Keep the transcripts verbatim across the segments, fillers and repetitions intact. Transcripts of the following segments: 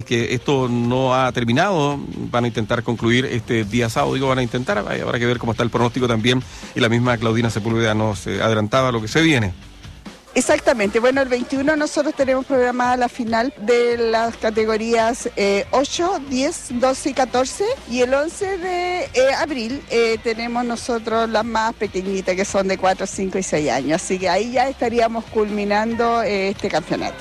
que esto no ha terminado, van a intentar concluir este día sábado, digo, van a intentar, habrá que ver cómo está el pronóstico también, y la misma Claudina Sepúlveda nos eh, adelantaba lo que se viene. Exactamente, bueno, el veintiuno nosotros tenemos programada la final de las categorías eh, ocho, diez, doce y catorce, y el once de eh, abril eh, tenemos nosotros las más pequeñitas, que son de cuatro, cinco y seis años, así que ahí ya estaríamos culminando eh, este campeonato.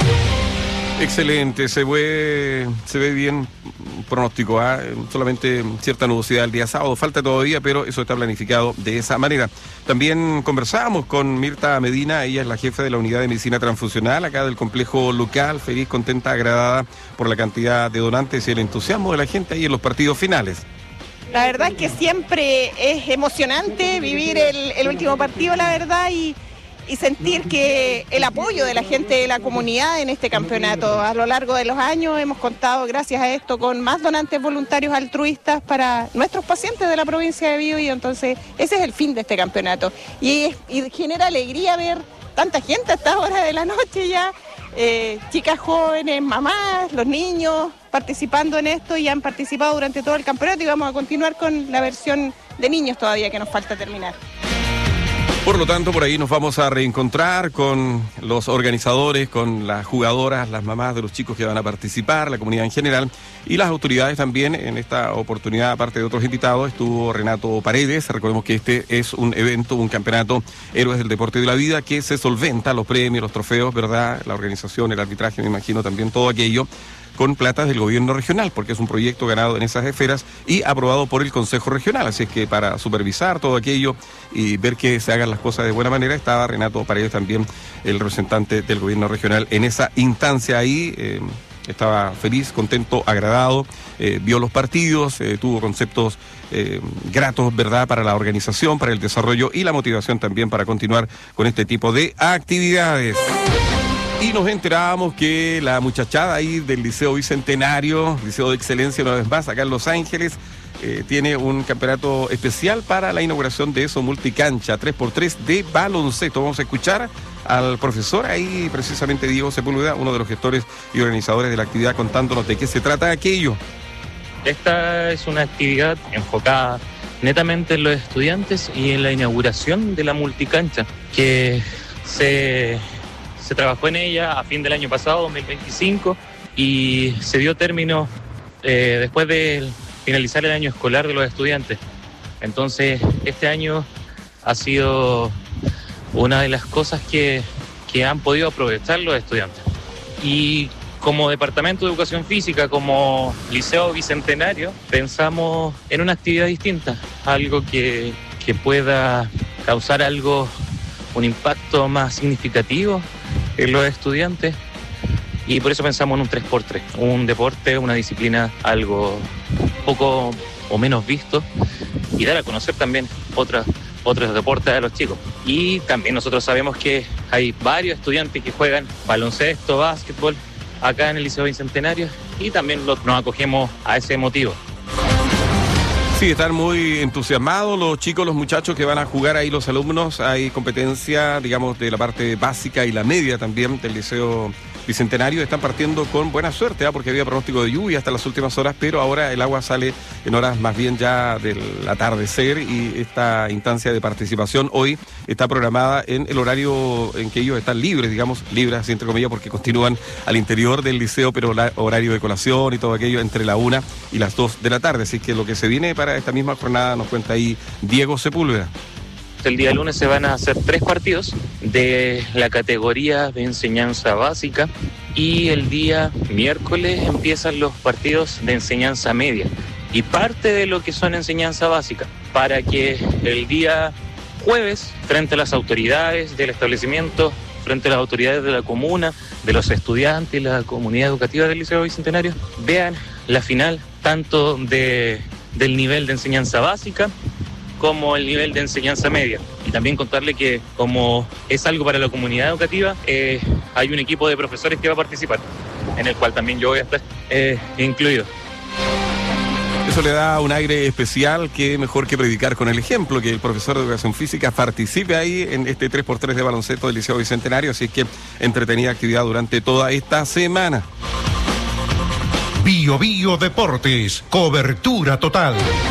Excelente, se ve, se ve bien pronóstico, ¿eh? Solamente cierta nubosidad el día sábado, falta todavía, pero eso está planificado de esa manera. También conversábamos con Mirta Medina, ella es la jefa de la Unidad de Medicina Transfusional acá del complejo local, feliz, contenta, agradada por la cantidad de donantes y el entusiasmo de la gente ahí en los partidos finales. La verdad es que siempre es emocionante vivir el, el último partido, la verdad, y... y sentir que el apoyo de la gente de la comunidad en este campeonato. A lo largo de los años hemos contado, gracias a esto, con más donantes voluntarios altruistas para nuestros pacientes de la provincia de Biobío. Entonces, ese es el fin de este campeonato. Y, y genera alegría ver tanta gente a esta hora de la noche ya, eh, chicas jóvenes, mamás, los niños participando en esto, y han participado durante todo el campeonato, y vamos a continuar con la versión de niños todavía que nos falta terminar. Por lo tanto, por ahí nos vamos a reencontrar con los organizadores, con las jugadoras, las mamás de los chicos que van a participar, la comunidad en general y las autoridades también. En esta oportunidad, aparte de otros invitados, estuvo Renato Paredes. Recordemos que este es un evento, un campeonato Héroes del Deporte y de la Vida, que se solventa los premios, los trofeos, ¿verdad? La organización, el arbitraje, me imagino también todo aquello, con platas del gobierno regional, porque es un proyecto ganado en esas esferas y aprobado por el Consejo Regional. Así es que para supervisar todo aquello y ver que se hagan las cosas de buena manera, estaba Renato Paredes también, el representante del gobierno regional, en esa instancia ahí. Eh, estaba feliz, contento, agradado, eh, vio los partidos, eh, tuvo conceptos eh, gratos, ¿verdad?, para la organización, para el desarrollo y la motivación también para continuar con este tipo de actividades. Y nos enterábamos que la muchachada ahí del Liceo Bicentenario, Liceo de Excelencia una vez más, acá en Los Ángeles, eh, tiene un campeonato especial para la inauguración de eso, multicancha, tres por tres de baloncesto. Vamos a escuchar al profesor ahí, precisamente Diego Sepúlveda, uno de los gestores y organizadores de la actividad, contándonos de qué se trata aquello. Esta es una actividad enfocada netamente en los estudiantes y en la inauguración de la multicancha, que se... Se trabajó en ella a fin del año pasado, dos mil veinticinco, y se dio término eh, después de finalizar el año escolar de los estudiantes. Entonces, este año ha sido una de las cosas que, que han podido aprovechar los estudiantes. Y como Departamento de Educación Física, como Liceo Bicentenario, pensamos en una actividad distinta, algo que, que pueda causar algo, un impacto más significativo en los estudiantes, y por eso pensamos en un tres por tres, un deporte, una disciplina algo poco o menos visto, y dar a conocer también otras, otros deportes a los chicos. Y también nosotros sabemos que hay varios estudiantes que juegan baloncesto, básquetbol acá en el Liceo Bicentenario, y también lo, nos acogemos a ese motivo. Sí, están muy entusiasmados los chicos, los muchachos que van a jugar ahí, los alumnos. Hay competencia, digamos, de la parte básica y la media también del Liceo Bicentenario. Están partiendo con buena suerte, ¿eh? Porque había pronóstico de lluvia hasta las últimas horas, pero ahora el agua sale en horas más bien ya del atardecer, y esta instancia de participación hoy está programada en el horario en que ellos están libres, digamos, libres así entre comillas, porque continúan al interior del liceo, pero la, horario de colación y todo aquello entre la una y las dos de la tarde. Así que lo que se viene para esta misma jornada nos cuenta ahí Diego Sepúlveda. El día lunes se van a hacer tres partidos de la categoría de enseñanza básica, y el día miércoles empiezan los partidos de enseñanza media y parte de lo que son enseñanza básica, para que el día jueves, frente a las autoridades del establecimiento, frente a las autoridades de la comuna, de los estudiantes y la comunidad educativa del Liceo Bicentenario, vean la final tanto de, del nivel de enseñanza básica como el nivel de enseñanza media. Y también contarle que, como es algo para la comunidad educativa, eh, hay un equipo de profesores que va a participar, en el cual también yo voy a estar eh, incluido. Eso le da un aire especial, que mejor que predicar con el ejemplo, que el profesor de educación física participe ahí en este tres por tres de baloncesto del Liceo Bicentenario. Así es que entretenida actividad durante toda esta semana. Bio Bio Deportes, cobertura total.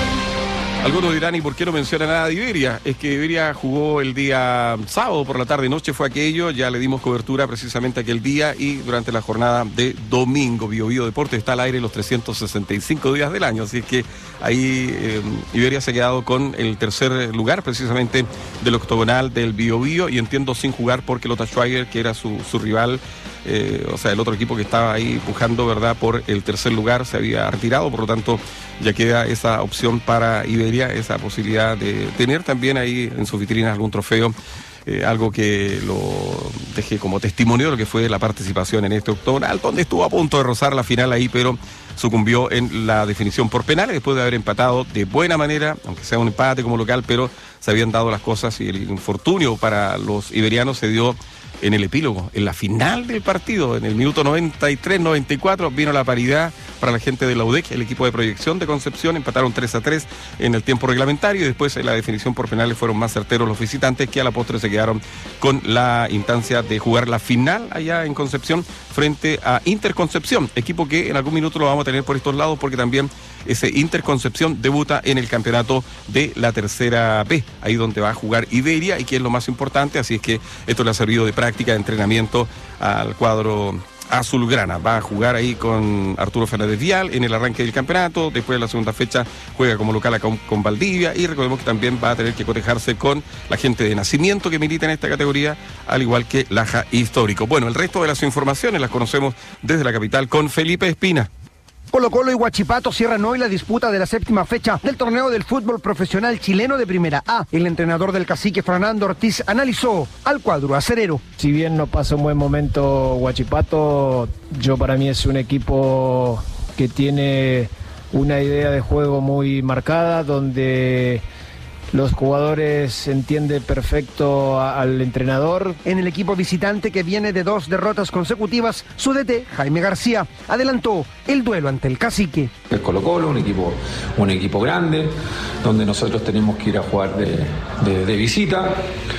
Algunos dirán, ¿y por qué no menciona nada de Iberia? Es que Iberia jugó el día sábado por la tarde y noche, fue aquello, ya le dimos cobertura precisamente aquel día y durante la jornada de domingo. Bio Bio Deportes está al aire los trescientos sesenta y cinco días del año, así es que ahí eh, Iberia se ha quedado con el tercer lugar precisamente del octogonal del Bio Bio, y entiendo sin jugar porque Lota Schwager, que era su, su rival, eh, o sea, el otro equipo que estaba ahí pujando, ¿verdad?, por el tercer lugar, se había retirado, por lo tanto ya queda esa opción para Iberia, esa posibilidad de tener también ahí en sus vitrinas algún trofeo, eh, algo que lo deje como testimonio de lo que fue la participación en este octogonal, donde estuvo a punto de rozar la final ahí, pero sucumbió en la definición por penales después de haber empatado de buena manera, aunque sea un empate como local, pero se habían dado las cosas y el infortunio para los iberianos se dio en el epílogo, en la final del partido, en el minuto noventa y tres noventa y cuatro, vino la paridad para la gente de la U D E C, el equipo de proyección de Concepción, empataron tres a tres en el tiempo reglamentario, y después en la definición por penales fueron más certeros los visitantes, que a la postre se quedaron con la instancia de jugar la final allá en Concepción frente a Interconcepción, equipo que en algún minuto lo vamos a tener por estos lados, porque también ese Interconcepción debuta en el campeonato de la tercera B, ahí donde va a jugar Iberia, y que es lo más importante, así es que esto le ha servido de práctica, de entrenamiento al cuadro azulgrana. Va a jugar ahí con Arturo Fernández Vial en el arranque del campeonato, después de la segunda fecha juega como local con, con Valdivia, y recordemos que también va a tener que cotejarse con la gente de Nacimiento que milita en esta categoría, al igual que Laja Histórico. Bueno, el resto de las informaciones las conocemos desde la capital con Felipe Espina. Colo Colo y Huachipato cierran hoy la disputa de la séptima fecha del torneo del fútbol profesional chileno de Primera A. El entrenador del Cacique, Fernando Ortiz, analizó al cuadro acerero. Si bien no pasa un buen momento Huachipato, yo para mí es un equipo que tiene una idea de juego muy marcada, donde los jugadores entienden perfecto a, al entrenador. En el equipo visitante, que viene de dos derrotas consecutivas, su D T, Jaime García, adelantó el duelo ante el Cacique. El Colo Colo, un equipo, un equipo grande, donde nosotros tenemos que ir a jugar de, de, de visita,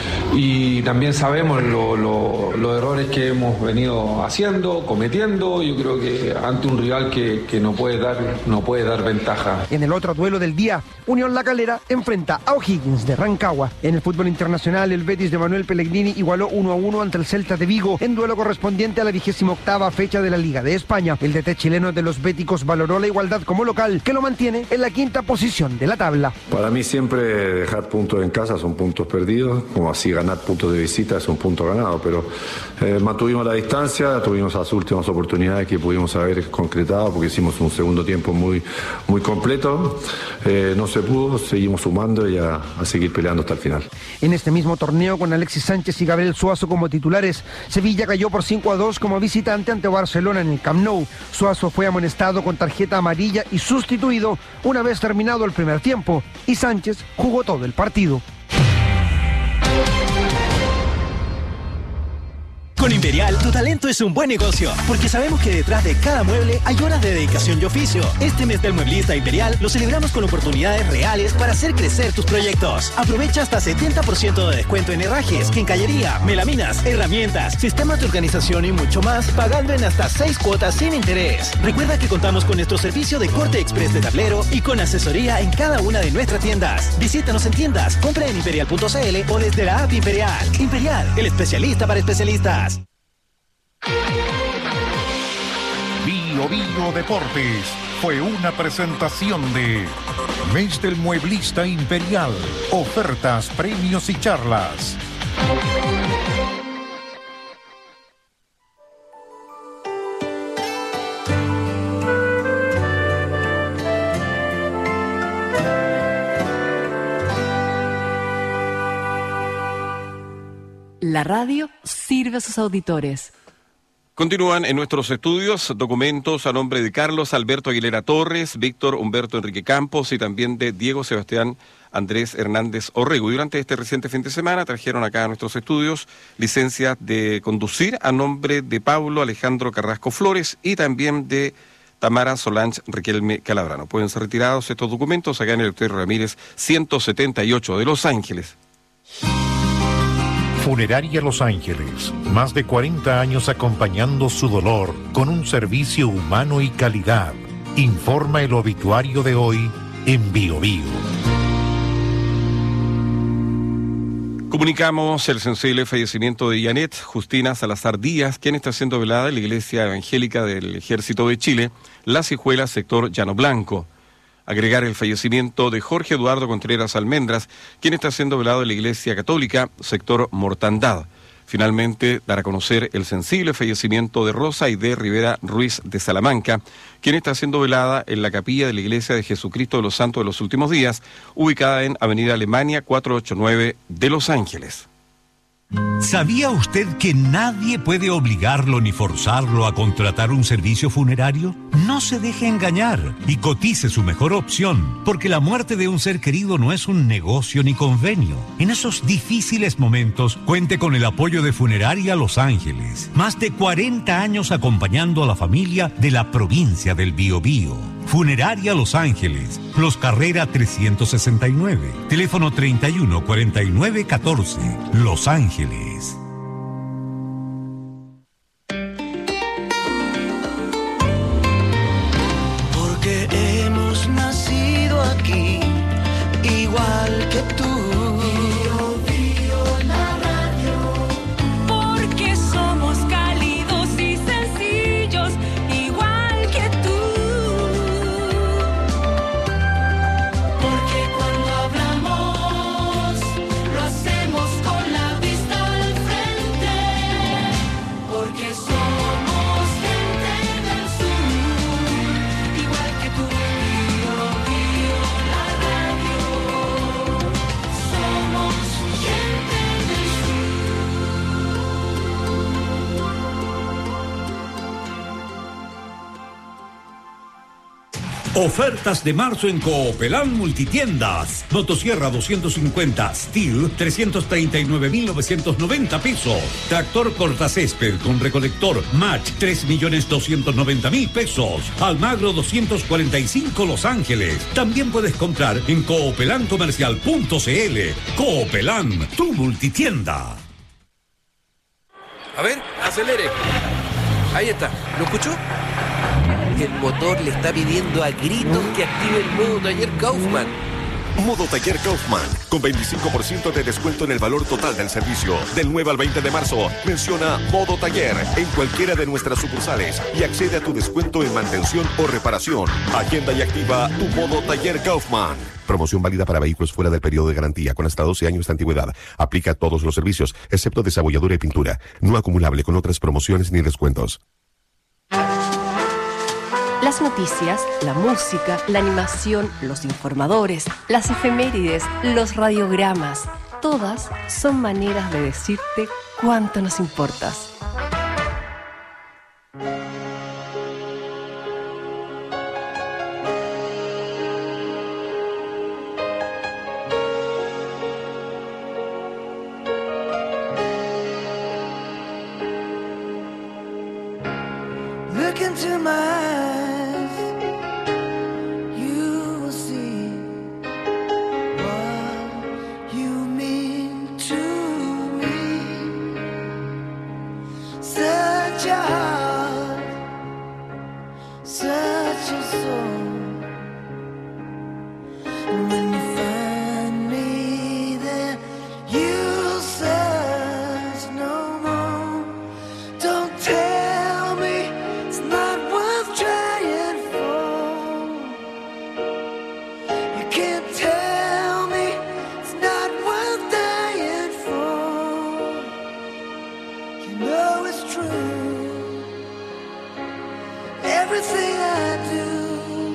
y también sabemos los lo, lo errores que hemos venido haciendo, cometiendo. Yo creo que ante un rival que, que no puede dar, no puede dar ventaja. En el otro duelo del día, Unión La Calera enfrenta a O'Higgins de Rancagua. En el fútbol internacional, el Betis de Manuel Pellegrini igualó uno a uno ante el Celta de Vigo en duelo correspondiente a la vigésima octava fecha de la Liga de España. El D T chileno de los béticos valoró la igualdad como local, que lo mantiene en la quinta posición de la tabla. Para mí siempre dejar puntos en casa son puntos perdidos, como así ganar puntos de visita es un punto ganado, pero eh, mantuvimos la distancia, tuvimos las últimas oportunidades que pudimos haber concretado, porque hicimos un segundo tiempo muy, muy completo, eh, no se pudo, seguimos sumando y a, a seguir peleando hasta el final. En este mismo torneo, con Alexis Sánchez y Gabriel Suazo como titulares, Sevilla cayó por cinco a dos como visitante ante Barcelona en el Camp Nou. Suazo fue amonestado con tarjeta amarilla y sustituido una vez terminado el primer tiempo, y Sánchez jugó todo el partido. Con Imperial, tu talento es un buen negocio, porque sabemos que detrás de cada mueble hay horas de dedicación y oficio. Este mes del Mueblista Imperial lo celebramos con oportunidades reales para hacer crecer tus proyectos. Aprovecha hasta setenta por ciento de descuento en herrajes, quincallería, melaminas, herramientas, sistemas de organización y mucho más, pagando en hasta seis cuotas sin interés. Recuerda que contamos con nuestro servicio de corte express de tablero y con asesoría en cada una de nuestras tiendas. Visítanos en tiendas, compra en imperial punto c l o desde la app Imperial. Imperial, el especialista para especialistas. Bio Bio Deportes fue una presentación de Mes del Mueblista Imperial. Ofertas, premios y charlas. La radio sirve a sus auditores. Continúan en nuestros estudios documentos a nombre de Carlos Alberto Aguilera Torres, Víctor Humberto Enrique Campos y también de Diego Sebastián Andrés Hernández Orrego. Y durante este reciente fin de semana trajeron acá a nuestros estudios licencias de conducir a nombre de Pablo Alejandro Carrasco Flores y también de Tamara Solange Riquelme Calabrano. Pueden ser retirados estos documentos acá en el Doctor Ramírez ciento setenta y ocho de Los Ángeles. Funeraria Los Ángeles, más de cuarenta años acompañando su dolor con un servicio humano y calidad. informa el obituario de hoy en Bio Bio. Comunicamos el sensible fallecimiento de Janet Justina Salazar Díaz, quien está siendo velada en la Iglesia Evangélica del Ejército de Chile, Las Hijuelas, sector Llano Blanco. Agregar el fallecimiento de Jorge Eduardo Contreras Almendras, quien está siendo velado en la Iglesia Católica, sector Mortandad. Finalmente, dar a conocer el sensible fallecimiento de Rosa Aide Rivera Ruiz de Salamanca, quien está siendo velada en la capilla de la Iglesia de Jesucristo de los Santos de los Últimos Días, ubicada en Avenida Alemania cuatrocientos ochenta y nueve de Los Ángeles. ¿Sabía usted que nadie puede obligarlo ni forzarlo a contratar un servicio funerario? No se deje engañar y cotice su mejor opción, porque la muerte de un ser querido no es un negocio ni convenio. En esos difíciles momentos, cuente con el apoyo de Funeraria Los Ángeles. Más de cuarenta años acompañando a la familia de la provincia del Biobío. Funeraria Los Ángeles, Los Carrera trescientos sesenta y nueve, teléfono treinta y uno cuarenta y nueve catorce, Los Ángeles. Porque hemos nacido aquí, igual que tú. Bio, bio, la radio. Porque somos cálidos y sencillos, igual que tú. Porque cuando hablamos, lo hacemos con la vista al frente. Porque somos gente del sur, igual que tú. Bio, bio, la radio. Somos gente del Ofertas de marzo en Coopelán Multitiendas. Motosierra doscientos cincuenta Steel, trescientos treinta y nueve mil novecientos noventa pesos. Tractor cortacésped con recolector Match, tres millones doscientos noventa mil pesos. Almagro doscientos cuarenta y cinco Los Ángeles. También puedes comprar en coopelan comercial punto c l. Coopelán, tu multitienda. A ver, acelere. Ahí está. ¿Lo escuchó? El motor le está pidiendo a gritos que active el modo taller Kaufman. Modo Taller Kaufman, con veinticinco por ciento de descuento en el valor total del servicio. Del nueve al veinte de marzo, menciona Modo Taller en cualquiera de nuestras sucursales y accede a tu descuento en mantención o reparación. Agenda y activa tu Modo Taller Kaufman. Promoción válida para vehículos fuera del periodo de garantía con hasta doce años de antigüedad. Aplica a todos los servicios, excepto desabolladura y pintura. No acumulable con otras promociones ni descuentos. Las noticias, la música, la animación, los informadores, las efemérides, los radiogramas, todas son maneras de decirte cuánto nos importas. Look into my eyes, you will see what you mean to me. Such a heart, such a soul. And when you find me there, you'll search no more. Don't tell me it's not worth trying for. You can't tell me it's not worth dying for. You know it's true. Everything I do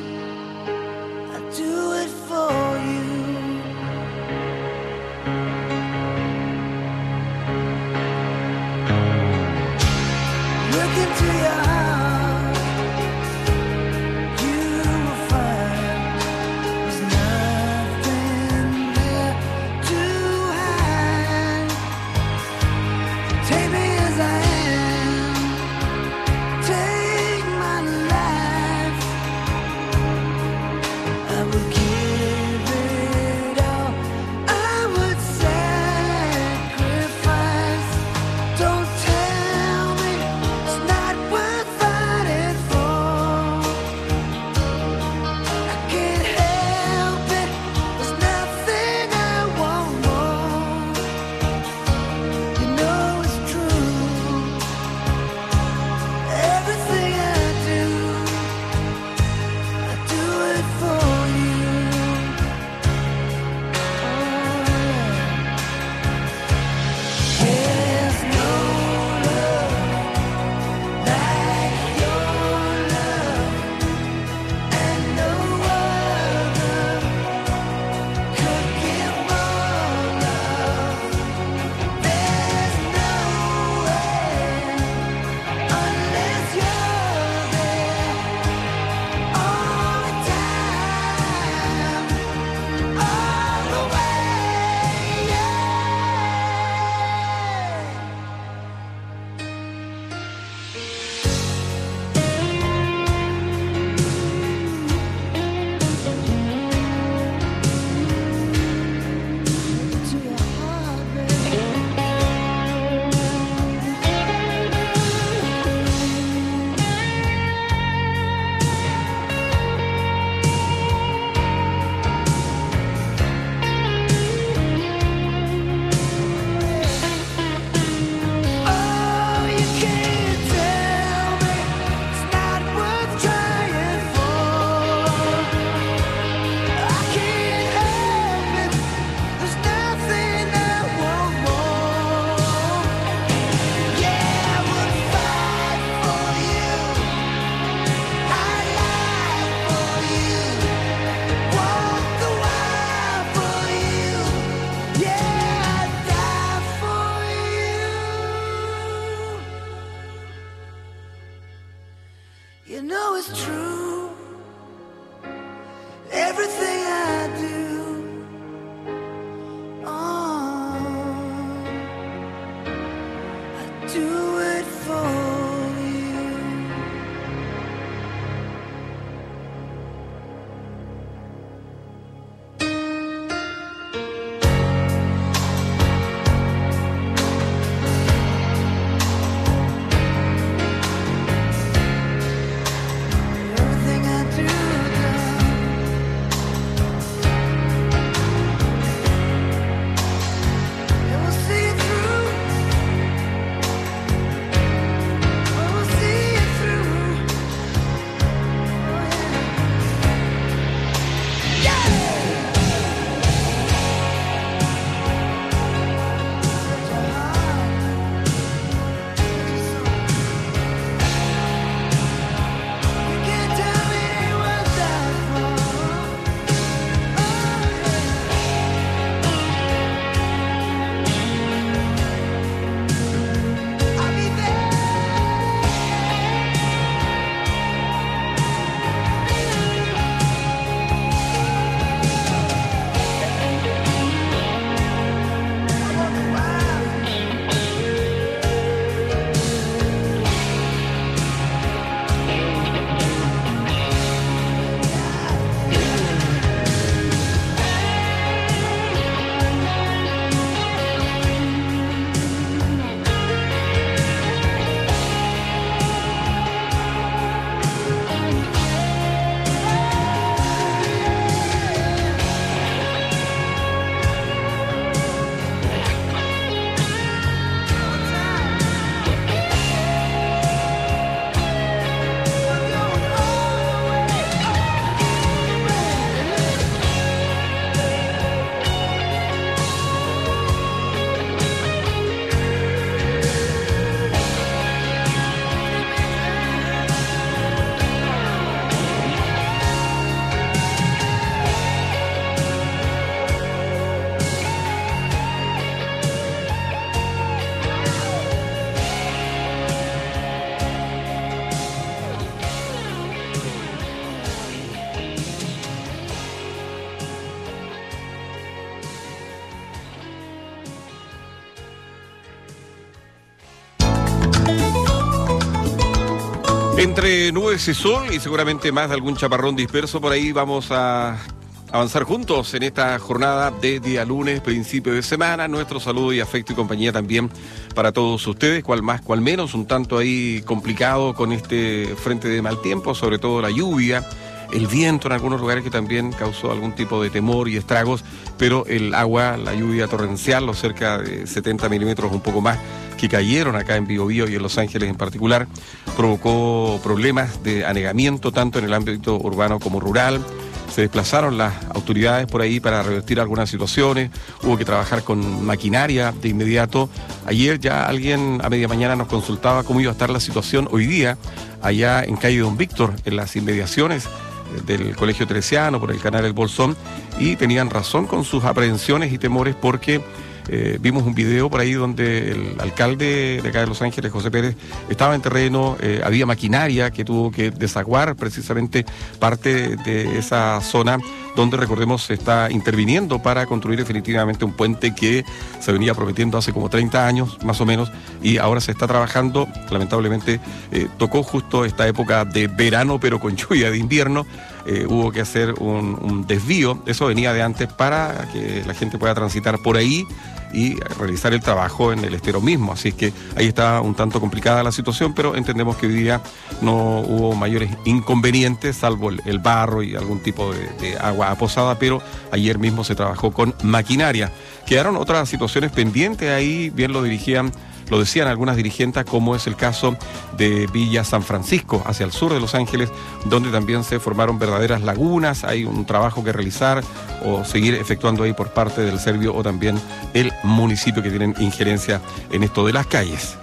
Entre nubes y sol y seguramente más de algún chaparrón disperso por ahí, vamos a avanzar juntos en esta jornada de día lunes, principio de semana. Nuestro saludo y afecto y compañía también para todos ustedes, cual más, cual menos, un tanto ahí complicado con este frente de mal tiempo, sobre todo la lluvia, el viento en algunos lugares que también causó algún tipo de temor y estragos, pero el agua, la lluvia torrencial, los cerca de setenta milímetros, un poco más, que cayeron acá en Biobío y en Los Ángeles en particular, provocó problemas de anegamiento tanto en el ámbito urbano como rural. Se desplazaron las autoridades por ahí para revertir algunas situaciones, hubo que trabajar con maquinaria de inmediato. Ayer ya alguien a media mañana nos consultaba cómo iba a estar la situación hoy día allá en calle Don Víctor, en las inmediaciones del Colegio Teresiano, por el canal El Bolsón, y tenían razón con sus aprehensiones y temores porque Eh, vimos un video por ahí donde el alcalde de acá de Los Ángeles, José Pérez, estaba en terreno, eh, había maquinaria que tuvo que desaguar precisamente parte de esa zona donde, recordemos, se está interviniendo para construir definitivamente un puente que se venía prometiendo hace como treinta años, más o menos, y ahora se está trabajando. Lamentablemente eh, tocó justo esta época de verano, pero con lluvia de invierno. Eh, hubo que hacer un, un desvío, eso venía de antes, para que la gente pueda transitar por ahí y realizar el trabajo en el estero mismo. Así que ahí está un tanto complicada la situación, pero entendemos que hoy día no hubo mayores inconvenientes, salvo el, el barro y algún tipo de, de agua aposada, pero ayer mismo se trabajó con maquinaria. Quedaron otras situaciones pendientes ahí, bien lo dirigían, lo decían algunas dirigentes, como es el caso de Villa San Francisco, hacia el sur de Los Ángeles, donde también se formaron verdaderas lagunas. Hay un trabajo que realizar o seguir efectuando ahí por parte del Servio o también el municipio, que tienen injerencia en esto de las calles.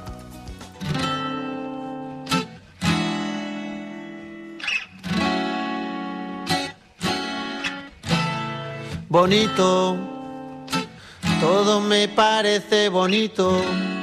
Bonito, todo me parece bonito.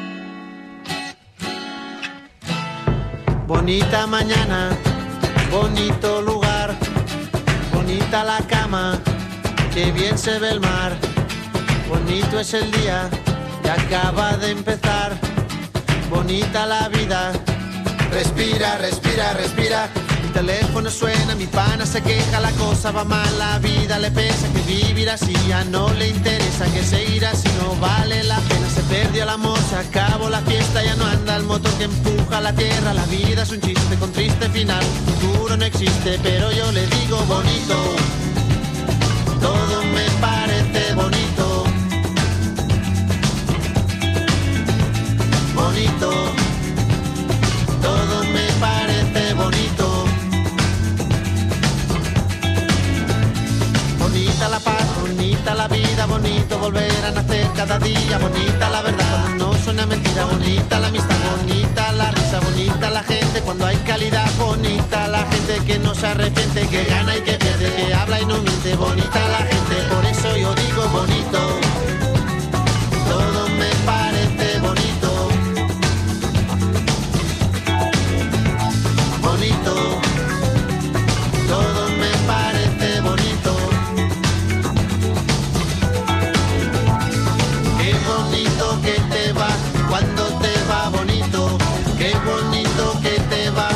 Bonita mañana, bonito lugar, bonita la cama, que bien se ve el mar. Bonito es el día que acaba de empezar, bonita la vida. Respira, respira, respira. Mi teléfono suena, mi pana se queja, la cosa va mal, la vida le pesa, que vivir así ya no le interesa, que seguir así no vale la pena. Se perdió el amor, se acabó la fiesta, ya no anda el motor que empuja la tierra. La vida es un chiste con triste final, futuro no existe, pero yo le digo bonito. Todo me parece bonito. Bonito. Todo me parece bonito. Bonita la paz, bonita la vida, bonito volver a nacer cada día. Bonita la verdad cuando no suena mentira, bonita la amistad, bonita la risa, bonita la gente cuando hay calidad. Bonita la gente que no se arrepiente, que gana y que pierde, que habla y no miente. Bonita la gente, por eso yo digo bonito. Todo me parece bonito. Bonito. Todo me parece bonito. Qué bonito que te va cuando te va bonito. Qué bonito que te va.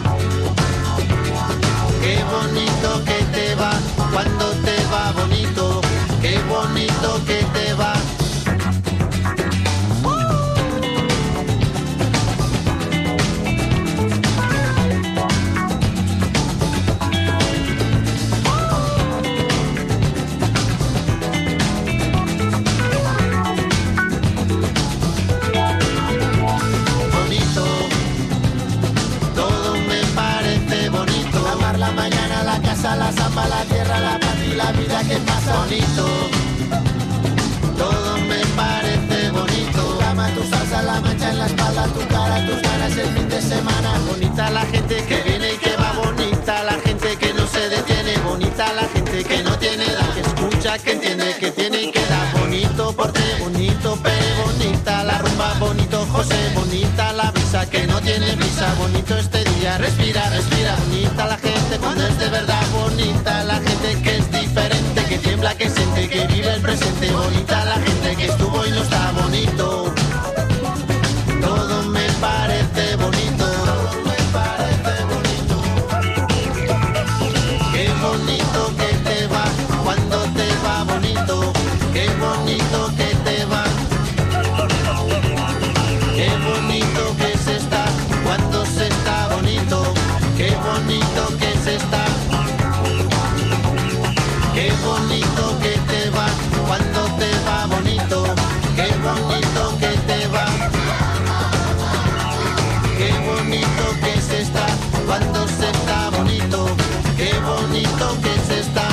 Qué bonito que te va cuando te va bonito. Qué bonito que te va. La mañana, la casa, la zamba, la tierra, la paz y la vida que pasa. Bonito, todo me parece bonito. Tu cama, tu salsa, la mancha en la espalda, tu cara, tus ganas el fin de semana. Bonita la gente que viene y que va, bonita la gente que no se detiene, bonita la gente que no tiene edad, que escucha, que entiende, que tiene y que da. Bonito porte, bonito Pere, bonita la rumba, bonito José, bonita la brisa que no tiene brisa, bonito este día, respira, respira, bonita la gente cuando es de verdad, bonita la gente que es diferente, que tiembla, que siente, que vive el presente, bonita la gente que estuvo y no está bonito. Todo me parece bonito. Todo me parece bonito. bonito que te va, cuando te va bonito, qué bonito que te va. Qué bonito que se está, cuando se está bonito, qué bonito que se está. Qué bonito que te va, cuando te va bonito, qué bonito que te va. Qué bonito que se está, cuando se está bonito, qué bonito que se está.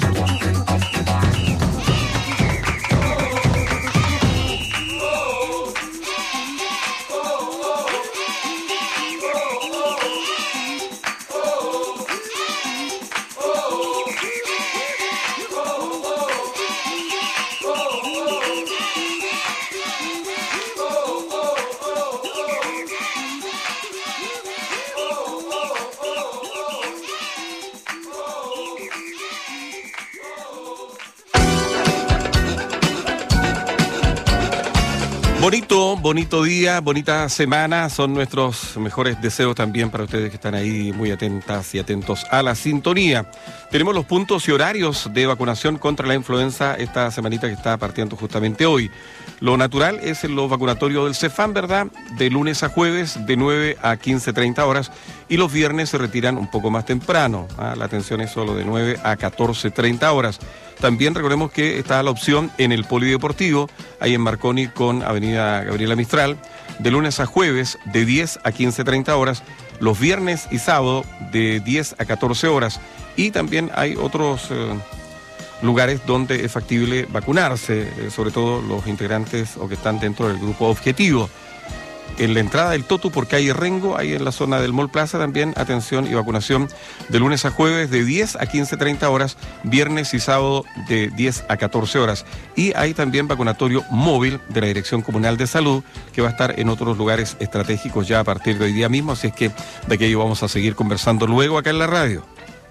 Bonito, bonito día, bonita semana, son nuestros mejores deseos también para ustedes que están ahí muy atentas y atentos a la sintonía. Tenemos los puntos y horarios de vacunación contra la influenza esta semanita que está partiendo justamente hoy. Lo natural es en los vacunatorios del Cefam, ¿verdad? De lunes a jueves, de nueve a quince treinta horas, y los viernes se retiran un poco más temprano. ¿ah? La atención es solo de nueve a catorce treinta horas. También recordemos que está la opción en el Polideportivo, ahí en Marconi con Avenida Gabriela Mistral, de lunes a jueves de diez a quince treinta horas, los viernes y sábado de diez a catorce horas, y también hay otros eh, lugares donde es factible vacunarse, eh, sobre todo los integrantes o que están dentro del grupo objetivo. En la entrada del Totu por calle Rengo, ahí en la zona del Mall Plaza también, atención y vacunación de lunes a jueves de diez a quince treinta horas, viernes y sábado de diez a catorce horas. Y hay también vacunatorio móvil de la Dirección Comunal de Salud, que va a estar en otros lugares estratégicos ya a partir de hoy día mismo, así es que de aquello vamos a seguir conversando luego acá en la radio.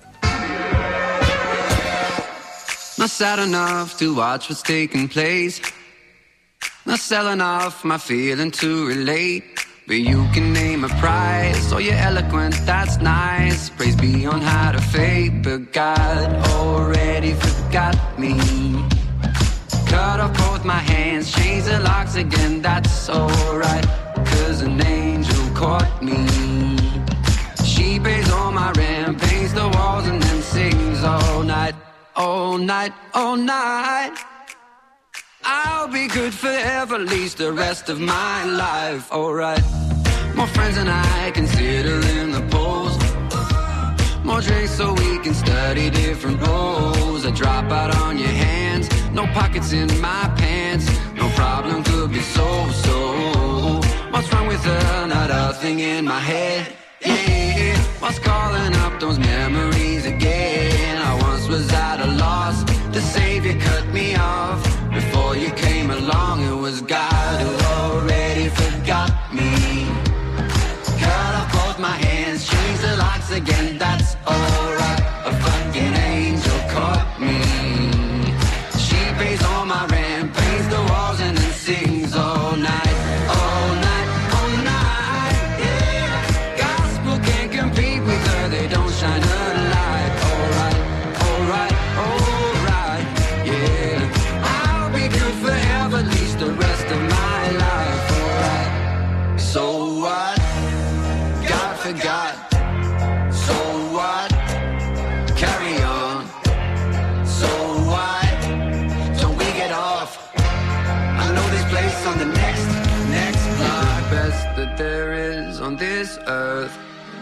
Not sad enough to watch what's taking place. Not selling off my feeling to relate. But you can name a price. Oh, you're eloquent, that's nice. Praise be on high to fate. But God already forgot me. Cut off both my hands, change the locks again, that's alright. Cause an angel caught me. She pays all my rent, paints the walls and then sings all night. All night, all night. I'll be good forever, at least the rest of my life, alright. More friends than I consider in the polls. More drinks so we can study different roles. A drop out on your hands, no pockets in my pants. No problem could be solved, so what's wrong with another thing in my head? Yeah, what's calling up those memories again? I once was at a loss, the savior cut me off. Before you came along, it was God who already forgot me. Cut off both my hands, change the locks again, that's alright. A fucking angel caught me. She pays all my rent, paints the walls and then sings all night. All night, all night, yeah. Gospel can't compete with her, they don't shine a light. Alright, alright, alright, yeah. I'll be good forever, at least the rest of my life, alright. So what? God forgot. So what? Carry on. So what? Don't we get off? I know this place on the next, next block. Best that there is on this earth.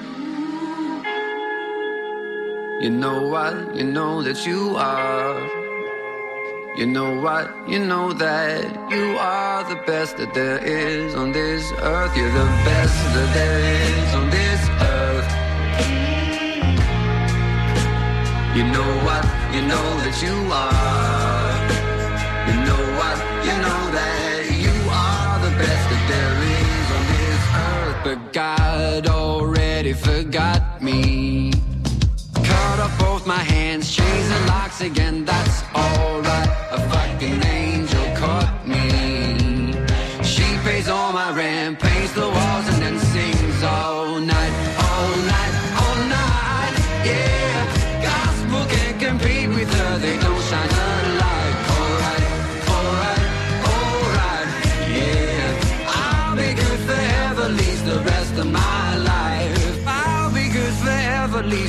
You know what? You know that you are. You know what? You know that you are the best that there is on this earth. You're the best that there is on this earth. You know what? You know that you are. You know what? You know that you are the best that there is on this earth. But God already forgot me. Cut off both my hands, change the locks again, that's alright. A fucking angel caught me. She pays all my rent, paints the walls and then sings all night. All night, all night, yeah. Gospel can't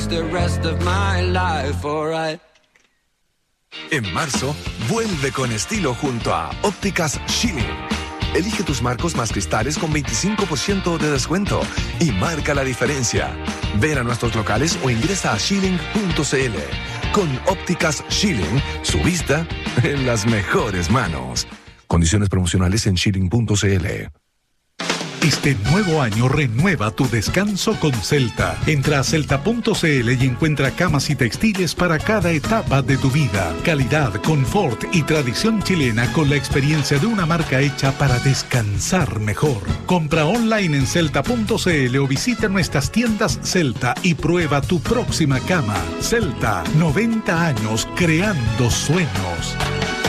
change the rest of my life, alright. En marzo, vuelve con estilo junto a Ópticas Schilling. Elige tus marcos más cristales con veinticinco por ciento de descuento y marca la diferencia. Ven a nuestros locales o ingresa a schilling punto c l. Con Ópticas Schilling, su vista en las mejores manos. Condiciones promocionales en schilling punto c l. Este nuevo año renueva tu descanso con Celta. Entra a celta punto c l y encuentra camas y textiles para cada etapa de tu vida. Calidad, confort y tradición chilena con la experiencia de una marca hecha para descansar mejor. Compra online en celta punto c l o visita nuestras tiendas Celta y prueba tu próxima cama. Celta, noventa años creando sueños.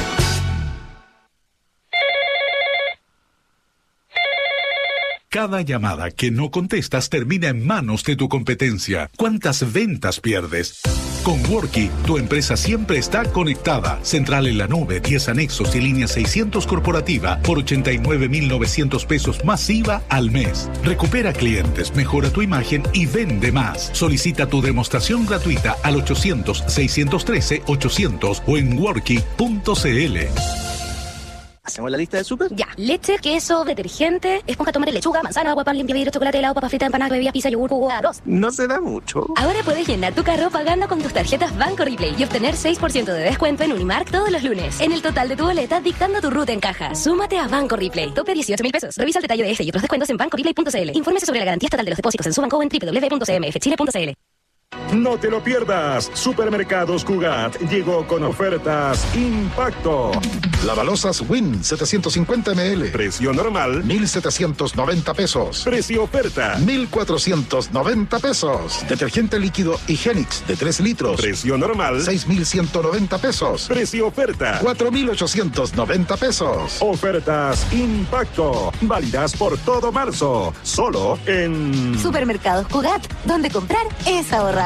Cada llamada que no contestas termina en manos de tu competencia. ¿Cuántas ventas pierdes? Con Worky, tu empresa siempre está conectada. Central en la nube, diez anexos y línea seiscientos corporativa por ochenta y nueve mil novecientos pesos más I V A al mes. Recupera clientes, mejora tu imagen y vende más. Solicita tu demostración gratuita al ochocientos, seiscientos trece, ochocientos o en worky punto c l. ¿Hacemos la lista del súper? Ya. Leche, queso, detergente, esponja, tomate, lechuga, manzana, agua, pan, limpia vidrio, chocolate, helado, papa frita, empanada, bebidas, pizza, yogur, jugo, arroz. No se da mucho. Ahora puedes llenar tu carro pagando con tus tarjetas Banco Replay y obtener seis por ciento de descuento en Unimark todos los lunes. En el total de tu boleta, dictando tu ruta en caja. Súmate a Banco Replay. Tope dieciocho mil pesos. Revisa el detalle de este y otros descuentos en banco replay punto c l. Infórmese sobre la garantía estatal de los depósitos en su banco o en doble u doble u doble u punto c m f chile punto c l. No te lo pierdas. Supermercados Cugat llegó con ofertas Impacto. Lavalosas Win setecientos cincuenta mililitros. Precio normal mil setecientos noventa pesos. Precio oferta mil cuatrocientos noventa pesos. Detergente líquido Higienix de tres litros. Precio normal seis mil ciento noventa pesos. Precio oferta cuatro mil ochocientos noventa pesos. Ofertas Impacto. Válidas por todo marzo. Solo en Supermercados Cugat, donde comprar es ahorrar.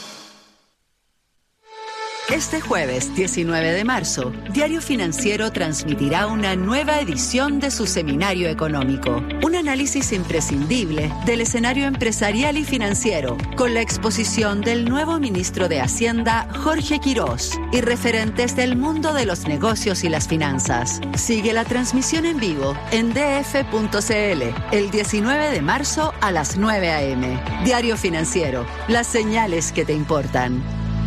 Este jueves diecinueve de marzo, Diario Financiero transmitirá una nueva edición de su seminario económico. Un análisis imprescindible del escenario empresarial y financiero, con la exposición del nuevo ministro de Hacienda, Jorge Quirós, y referentes del mundo de los negocios y las finanzas. Sigue la transmisión en vivo en d f punto c l el diecinueve de marzo a las nueve a m Diario Financiero, las señales que te importan.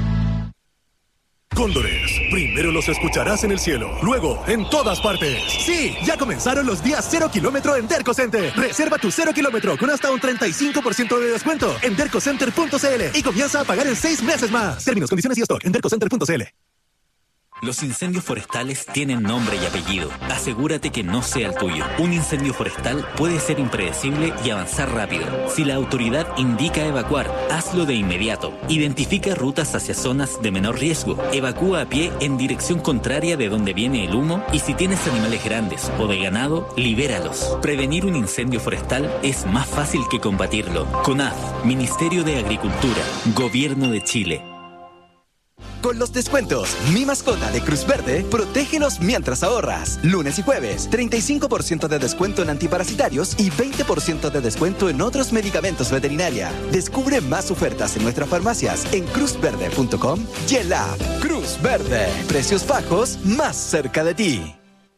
Cóndores, primero los escucharás en el cielo, luego en todas partes. Sí, ya comenzaron los días cero kilómetro en Derco Center. Reserva tu cero kilómetro con hasta un treinta y cinco por ciento de descuento en derco center punto c l y comienza a pagar en seis meses más. Términos, condiciones y stock en derco center punto c l. Los incendios forestales tienen nombre y apellido. Asegúrate que no sea el tuyo. Un incendio forestal puede ser impredecible y avanzar rápido. Si la autoridad indica evacuar, hazlo de inmediato. Identifica rutas hacia zonas de menor riesgo. Evacúa a pie en dirección contraria de donde viene el humo y si tienes animales grandes o de ganado, libéralos. Prevenir un incendio forestal es más fácil que combatirlo. CONAF, Ministerio de Agricultura, Gobierno de Chile. Con los descuentos Mi Mascota de Cruz Verde, protégelos mientras ahorras. Lunes y jueves, treinta y cinco por ciento de descuento en antiparasitarios y veinte por ciento de descuento en otros medicamentos veterinaria. Descubre más ofertas en nuestras farmacias en cruz verde punto com y en la app Cruz Verde. Precios bajos más cerca de ti.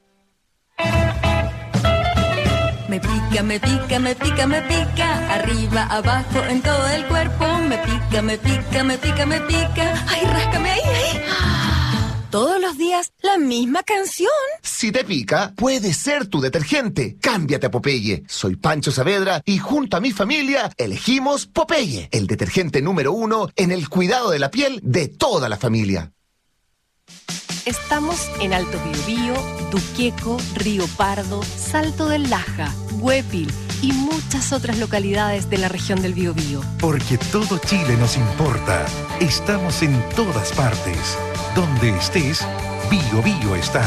Me pica, me pica, me pica, me pica. Arriba, abajo, en todo el cuerpo. Me pica, me pica, me pica, me pica. Ay, ráscame ahí, ahí. Todos los días, la misma canción. Si te pica, puede ser tu detergente. Cámbiate a Popeye. Soy Pancho Saavedra y junto a mi familia elegimos Popeye, el detergente número uno en el cuidado de la piel de toda la familia. Estamos en Alto Biobío, Tuqueco, Río Pardo, Salto del Laja, Huépil y muchas otras localidades de la región del Biobío. Porque todo Chile nos importa. Estamos en todas partes. Donde estés, Biobío está.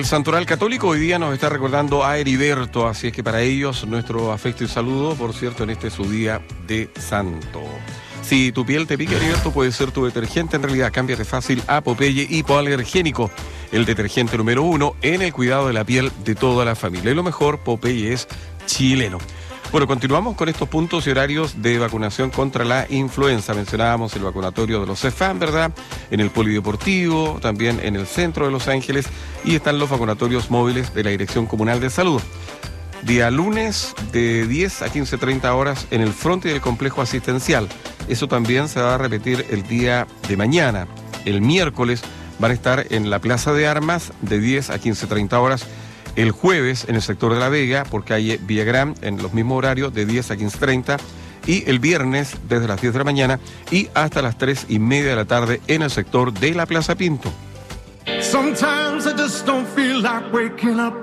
El Santoral Católico hoy día nos está recordando a Heriberto, así es que para ellos nuestro afecto y saludo, por cierto, en este su día de santo. Si tu piel te pica, Heriberto, puede ser tu detergente. En realidad, cámbiate fácil a Popeye Hipoalergénico, el detergente número uno en el cuidado de la piel de toda la familia. Y lo mejor, Popeye es chileno. Bueno, continuamos con estos puntos y horarios de vacunación contra la influenza. Mencionábamos el vacunatorio de los Cefam, ¿verdad? En el Polideportivo, también en el centro de Los Ángeles, y están los vacunatorios móviles de la Dirección Comunal de Salud. Día lunes de diez a quince treinta horas en el fronte del complejo asistencial. Eso también se va a repetir el día de mañana. El miércoles van a estar en la Plaza de Armas de diez a quince treinta horas. El jueves en el sector de La Vega, por calle Villagrán, en los mismos horarios de diez a quince treinta. Y el viernes desde las diez de la mañana y hasta las tres y media de la tarde en el sector de la Plaza Pinto. Sometimes I just don't feel like waking up.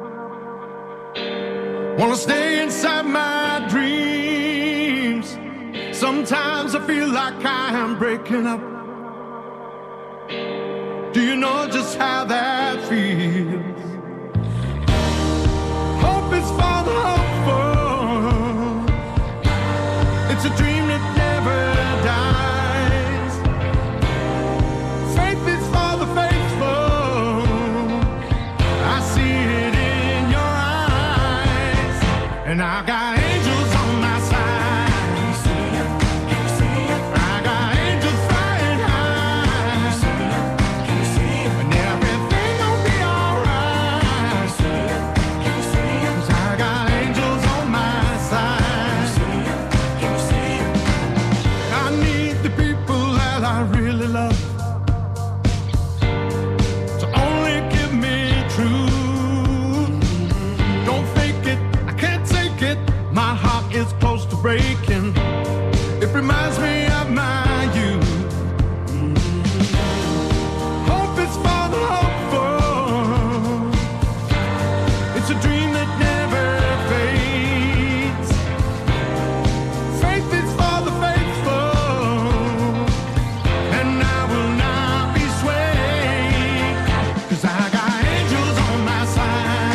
Wanna stay inside my dreams. Sometimes I feel like I am breaking up. Do you know just how that feels? Hope is for the hopeful. It's a dream that never dies. Faith is for the faithful. I see it in your eyes. And I got angels on my side. I got angels flying high. And everything gon' be alright. 'Cause I got angels on my side. I need the people that I really love to only give me truth. Don't fake it, I can't take it. My heart is close to breaking. It reminds me of my youth. Hope is for the hopeful. It's a dream that never fades. Faith is for the faithful. And I will not be swayed. 'Cause I got angels on my side.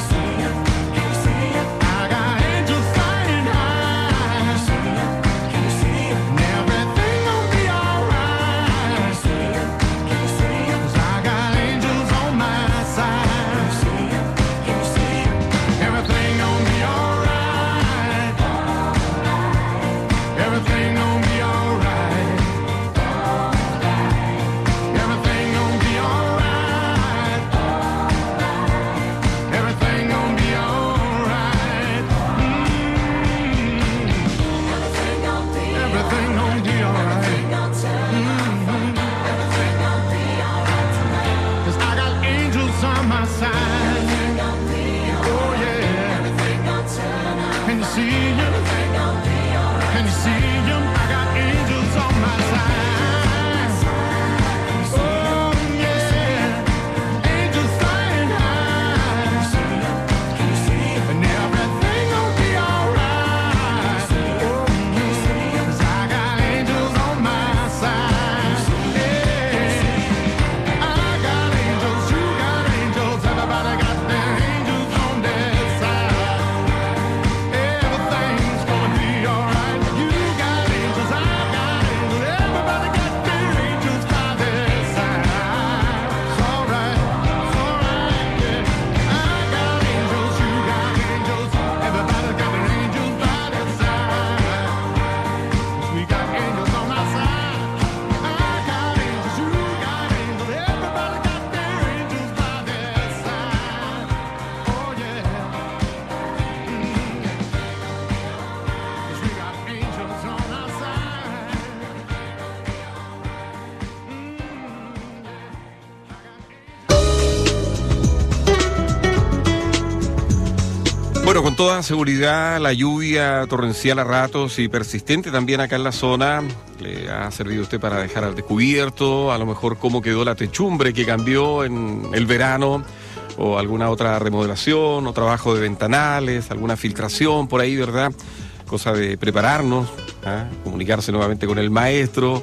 I got angels flying high. And everything gon' be alright. 'Cause I got angels on my side. Everything gon' be alright. Everything gon' be alright. Everything gon' be alright. Everything gon' be alright. Everything gon' be alright. Everything gon' be alright. 'Cause I got angels on my side. Oh yeah. Can you see him? Can you see him? I got angels on my side. Oh yeah. Angels flying high. And everything gon' be alright. Oh, 'cause I got angels on my side. Yeah. I got angels, you got angels, everybody got their angels on their side. Everything's gonna be alright. You got angels, I got angels, everybody got their angels by their side. It's alright, it's alright, yeah. I got angels, you got angels, everybody got their angels by their side. 'Cause we got angels on our side. I got angels, you got angels, everybody got their angels by their side. Oh yeah. Mm. 'Cause we got angels on our side. Bueno, con toda seguridad, la lluvia torrencial a ratos y persistente también acá en la zona le ha servido a usted para dejar al descubierto, a lo mejor cómo quedó la techumbre que cambió en el verano, o alguna otra remodelación, o trabajo de ventanales, alguna filtración por ahí, ¿verdad? Cosa de prepararnos, ¿ah? Comunicarse nuevamente con el maestro,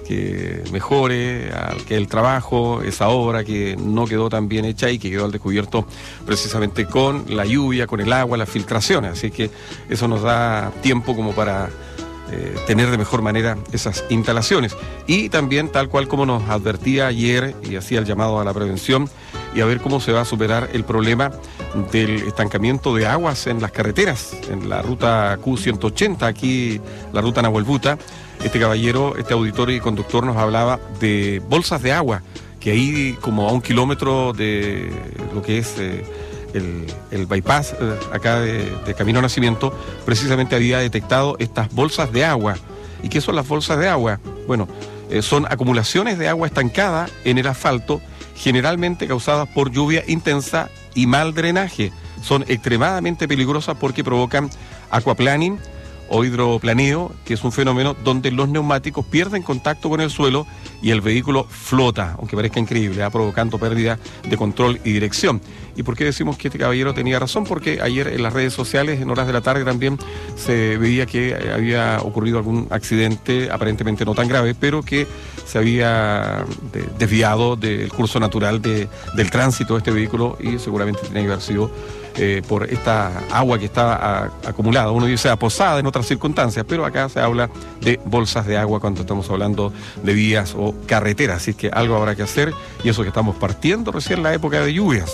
que mejore, al que el trabajo, esa obra que no quedó tan bien hecha y que quedó al descubierto precisamente con la lluvia, con el agua, las filtraciones. Así que eso nos da tiempo como para eh, tener de mejor manera esas instalaciones. Y también, tal cual como nos advertía ayer y hacía el llamado a la prevención, y a ver cómo se va a superar el problema del estancamiento de aguas en las carreteras, en la ruta Q ciento ochenta, aquí la ruta Nahuelbuta. Este caballero, este auditor y conductor nos hablaba de bolsas de agua, que ahí como a un kilómetro de lo que es eh, el, el bypass eh, acá de, de Camino Nacimiento, precisamente había detectado estas bolsas de agua. ¿Y qué son las bolsas de agua? Bueno, eh, son acumulaciones de agua estancada en el asfalto, generalmente causadas por lluvia intensa y mal drenaje. Son extremadamente peligrosas porque provocan aquaplaning o hidroplaneo, que es un fenómeno donde los neumáticos pierden contacto con el suelo y el vehículo flota, aunque parezca increíble, ¿eh? provocando pérdida de control y dirección. ¿Y por qué decimos que este caballero tenía razón? Porque ayer en las redes sociales, en horas de la tarde también, se veía que había ocurrido algún accidente, aparentemente no tan grave, pero que se había de, desviado del curso natural de, del tránsito de este vehículo, y seguramente tenía que haber sido eh, por esta agua que estaba a, acumulada. Uno dice aposada en otras circunstancias, pero acá se habla de bolsas de agua cuando estamos hablando de vías o carreteras. Así que algo habrá que hacer, y eso que estamos partiendo recién la época de lluvias.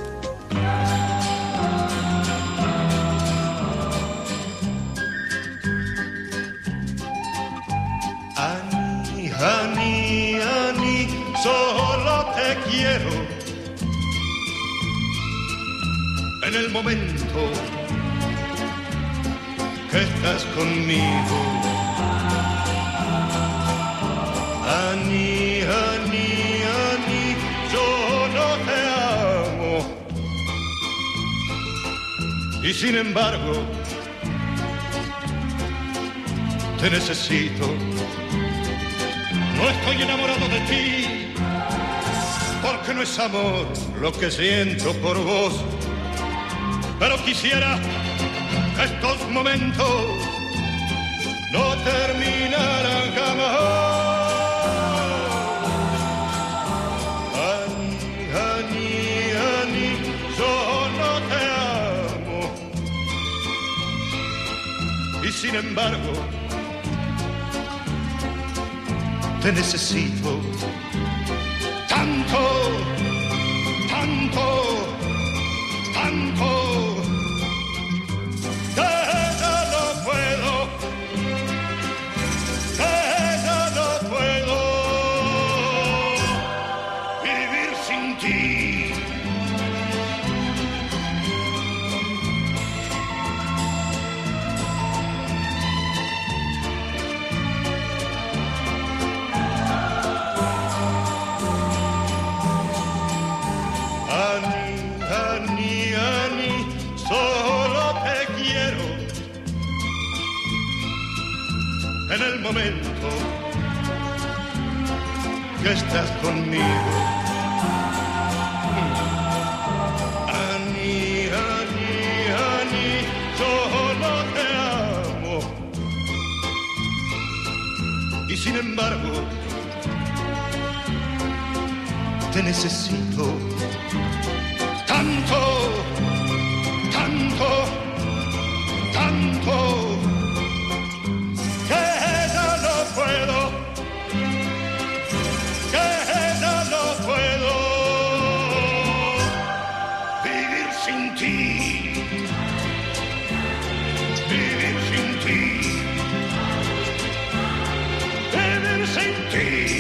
Ani, Ani, Ani, solo te quiero en el momento que estás conmigo. Ani, Ani, Ani, yo no te amo. Y sin embargo, te necesito. No estoy enamorado de ti, porque no es amor lo que siento por vos. Pero quisiera que estos momentos no terminaran jamás. Ani, Ani, Ani, yo no te amo. Y sin embargo, te necesito tanto, tanto, tanto, que ya no puedo, que ya no puedo vivir sin ti. En el momento que estás conmigo. Ani, Ani, Ani, solo te amo. Y sin embargo, te necesito tanto, tanto, tanto. Puedo, que ya no puedo vivir sin ti, vivir sin ti, vivir sin ti.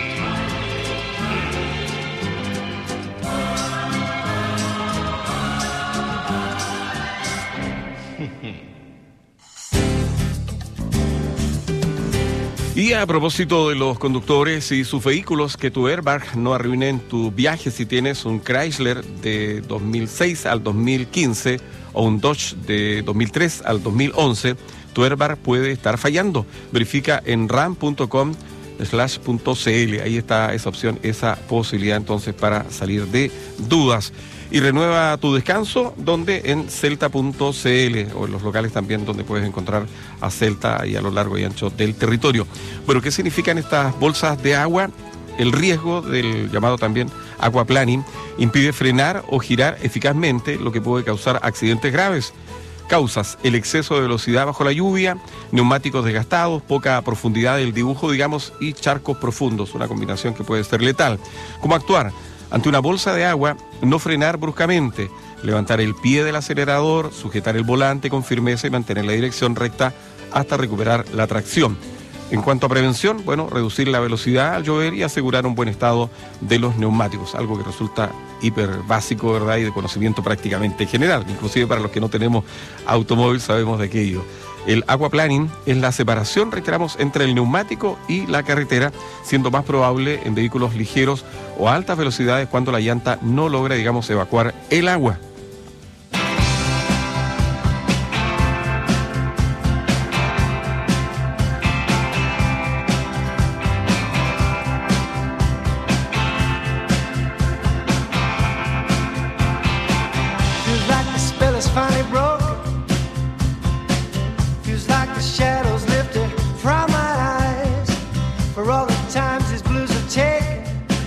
Y a propósito de los conductores y sus vehículos, que tu airbag no arruinen tu viaje si tienes un Chrysler de dos mil seis al dos mil quince o un Dodge de dos mil tres al dos mil once, tu airbag puede estar fallando. Verifica en ram punto com slash punto cl, ahí está esa opción, esa posibilidad entonces para salir de dudas. Y renueva tu descanso, donde en celta punto c l o en los locales también donde puedes encontrar a Celta y a lo largo y ancho del territorio. Bueno, ¿qué significan estas bolsas de agua? El riesgo del llamado también aquaplaning impide frenar o girar eficazmente, lo que puede causar accidentes graves. Causas: el exceso de velocidad bajo la lluvia, neumáticos desgastados, poca profundidad del dibujo, digamos, y charcos profundos, una combinación que puede ser letal. ¿Cómo actuar? Ante una bolsa de agua, no frenar bruscamente, levantar el pie del acelerador, sujetar el volante con firmeza y mantener la dirección recta hasta recuperar la tracción. En cuanto a prevención, bueno, reducir la velocidad al llover y asegurar un buen estado de los neumáticos, algo que resulta hiper básico, ¿verdad? Y de conocimiento prácticamente general, inclusive para los que no tenemos automóvil sabemos de aquello. El aquaplaning es la separación, reiteramos, entre el neumático y la carretera, siendo más probable en vehículos ligeros o a altas velocidades cuando la llanta no logra, digamos, evacuar el agua. Feels like the spell is finally broken. Feels like the shadows lifted from my eyes. For all the times these blues are taken,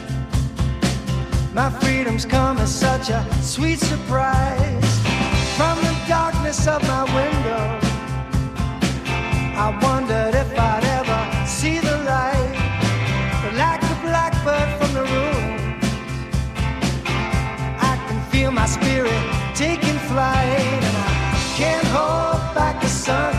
my freedom's come as such a sweet surprise. From the darkness of my window, I wondered if I'd ever see the light. But like the blackbird from the ruins, I can feel my spirit taking flight, and I can't hold back the sun.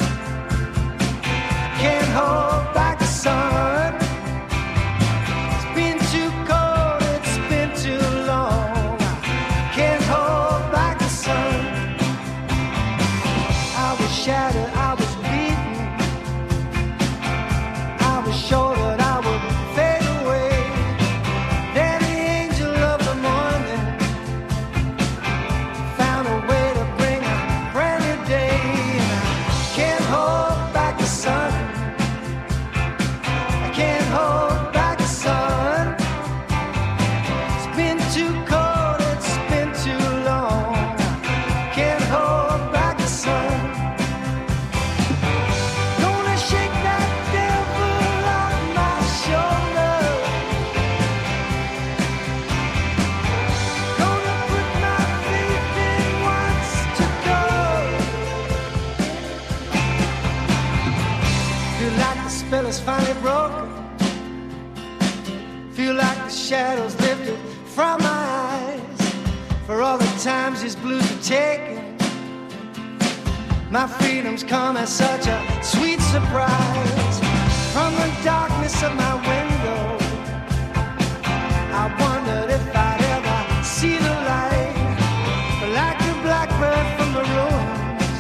Can't hold back the sun. It's been too cold, it's been too long. I can't hold back the sun. I was shattered, I was beaten. I was sure that I would fade away. Then the angel of the morning found a way to bring a brand new day. And I can't hold back the sun. I can't hold back the sun. It's been too cold, it's been too long. I can't hold back the sun. Gonna shake that devil off my shoulder. Gonna put my faith in what's to go. Feel like the spell is finally broken. Feel like the shadows lifted from my eyes. For all the times these blues are taken, my freedom's come as such a sweet surprise. From the darkness of my window, I wondered if I'd ever see the light. But like the blackbird from the ruins,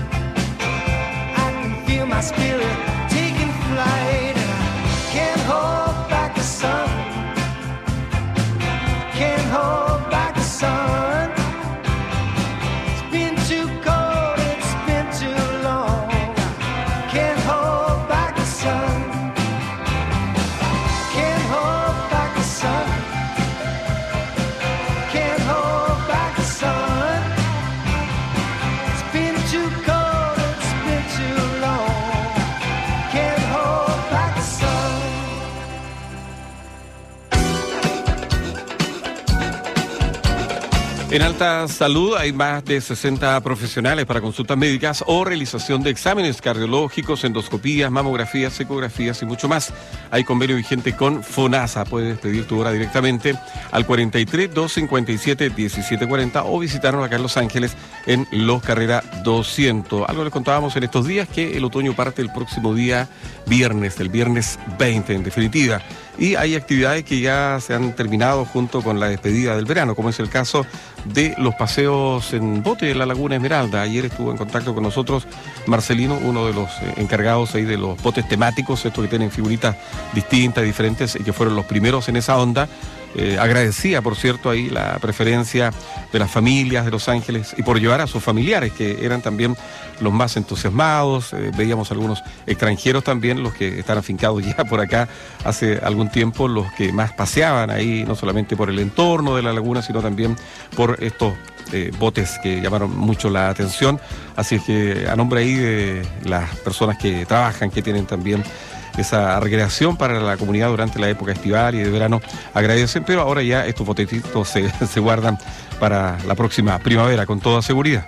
I can feel my spirit taking flight. And I can't hold back the sun. Can't hold back the sun. It's been too cold, it's been too long. I can't hold back the sun. Can't hold back the sun. Can't hold back the sun. It's been too cold, it's been too long. Can't hold back the sun. En Alta Salud hay más de sesenta profesionales para consultas médicas o realización de exámenes cardiológicos, endoscopías, mamografías, ecografías y mucho más. Hay convenio vigente con FONASA. Puedes pedir tu hora directamente al cuarenta y tres, doscientos cincuenta y siete, diecisiete cuarenta o visitarnos acá en Los Ángeles en Los Carrera doscientos. Algo les contábamos en estos días, que el otoño parte el próximo día viernes, el viernes veinte en definitiva. Y hay actividades que ya se han terminado junto con la despedida del verano, como es el caso de los paseos en bote de la Laguna Esmeralda. Ayer estuvo en contacto con nosotros Marcelino, uno de los eh, encargados ahí de los botes temáticos, estos que tienen figuritas distintas, diferentes, y que fueron los primeros en esa onda. Eh, agradecía, por cierto, ahí la preferencia de las familias de Los Ángeles y por llevar a sus familiares, que eran también los más entusiasmados. Eh, veíamos algunos extranjeros también, los que están afincados ya por acá hace algún tiempo, los que más paseaban ahí, no solamente por el entorno de la laguna, sino también por estos eh, botes que llamaron mucho la atención. Así es que a nombre ahí de las personas que trabajan, que tienen también esa recreación para la comunidad durante la época estival y de verano, agradecen, pero ahora ya estos botecitos se, se guardan para la próxima primavera con toda seguridad.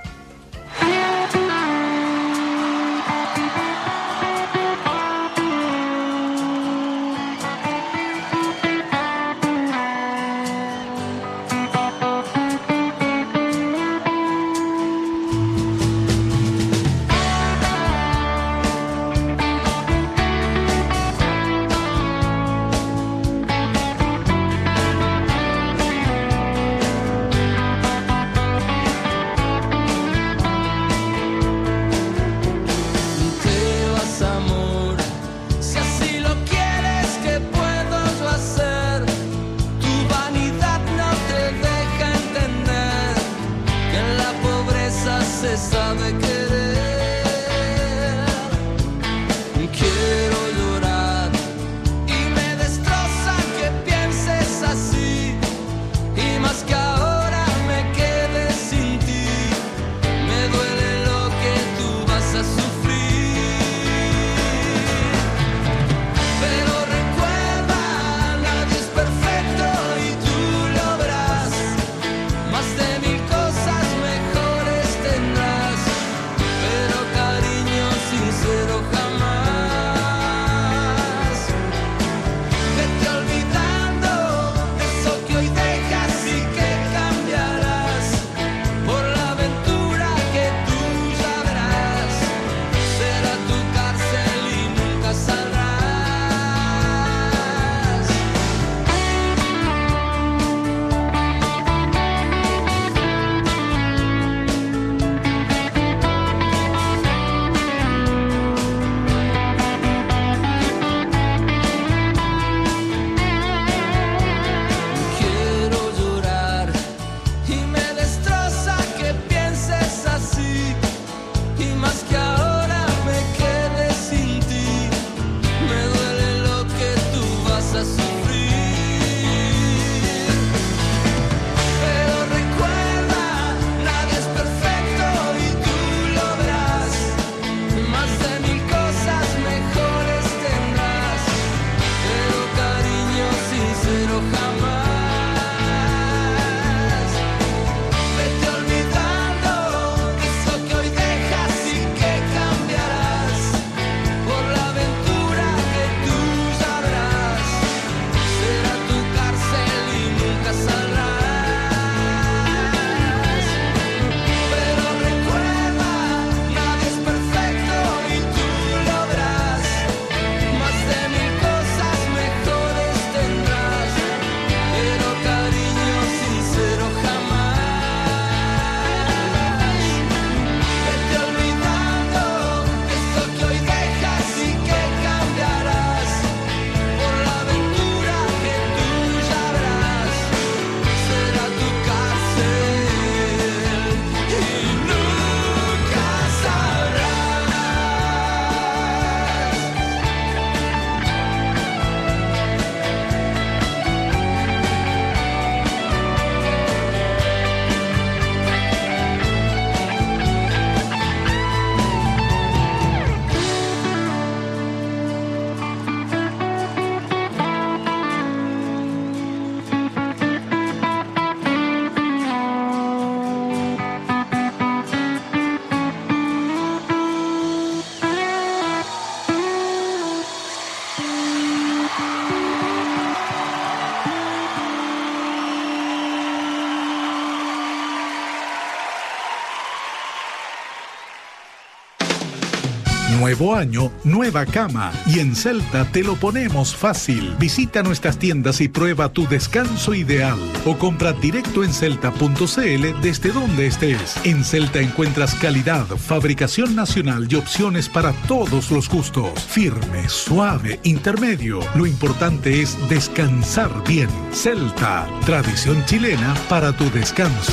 Nuevo año, nueva cama. Y en Celta te lo ponemos fácil. Visita nuestras tiendas y prueba tu descanso ideal. O compra directo en celta punto c l desde donde estés. En Celta encuentras calidad, fabricación nacional y opciones para todos los gustos. Firme, suave, intermedio. Lo importante es descansar bien. Celta, tradición chilena para tu descanso.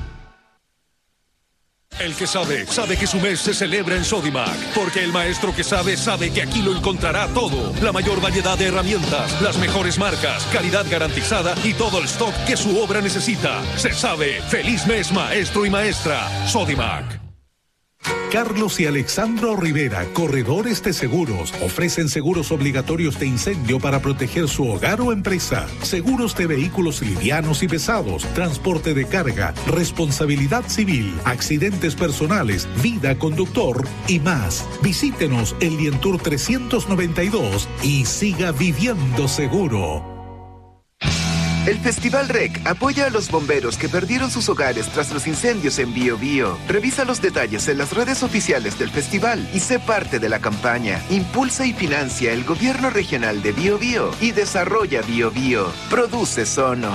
El que sabe, sabe que su mes se celebra en Sodimac, porque el maestro que sabe, sabe que aquí lo encontrará todo. La mayor variedad de herramientas, las mejores marcas, calidad garantizada y todo el stock que su obra necesita. Se sabe. Feliz mes, maestro y maestra. Sodimac. Carlos y Alexandro Rivera, corredores de seguros, ofrecen seguros obligatorios de incendio para proteger su hogar o empresa, seguros de vehículos livianos y pesados, transporte de carga, responsabilidad civil, accidentes personales, vida conductor y más. Visítenos en Lientour trescientos noventa y dos y siga viviendo seguro. El Festival R E C apoya a los bomberos que perdieron sus hogares tras los incendios en Bío Bío. Revisa los detalles en las redes oficiales del festival y sé parte de la campaña. Impulsa y financia el Gobierno Regional de Bío Bío y desarrolla Bío Bío. Produce Sono.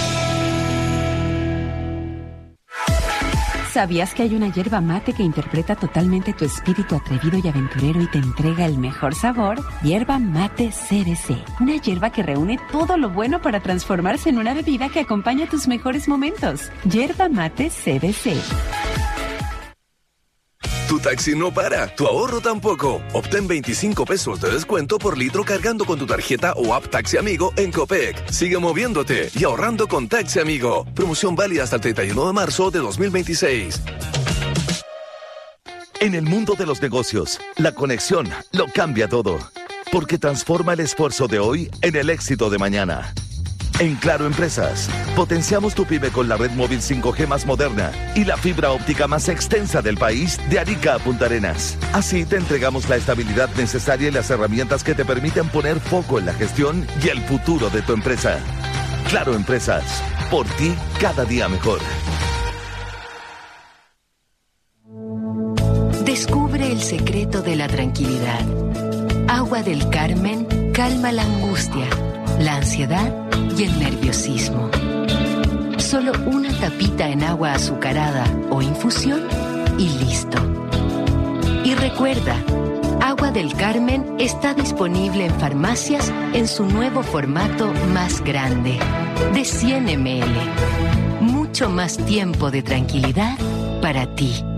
¿Sabías que hay una yerba mate que interpreta totalmente tu espíritu atrevido y aventurero y te entrega el mejor sabor? Yerba Mate C B C. Una yerba que reúne todo lo bueno para transformarse en una bebida que acompaña tus mejores momentos. Yerba Mate C B C. Tu taxi no para, tu ahorro tampoco. Obtén veinticinco pesos de descuento por litro cargando con tu tarjeta o app Taxi Amigo en Copec. Sigue moviéndote y ahorrando con Taxi Amigo. Promoción válida hasta el treinta y uno de marzo de dos mil veintiséis. En el mundo de los negocios, la conexión lo cambia todo, porque transforma el esfuerzo de hoy en el éxito de mañana. En Claro Empresas, potenciamos tu pyme con la red móvil cinco G más moderna y la fibra óptica más extensa del país de Arica a Punta Arenas. Así te entregamos la estabilidad necesaria y las herramientas que te permiten poner foco en la gestión y el futuro de tu empresa. Claro Empresas, por ti cada día mejor. Descubre el secreto de la tranquilidad. Agua del Carmen calma la angustia, la ansiedad y el nerviosismo. Solo una tapita en agua azucarada o infusión y listo. Y recuerda, Agua del Carmen está disponible en farmacias en su nuevo formato más grande, de cien mililitros. Mucho más tiempo de tranquilidad para ti.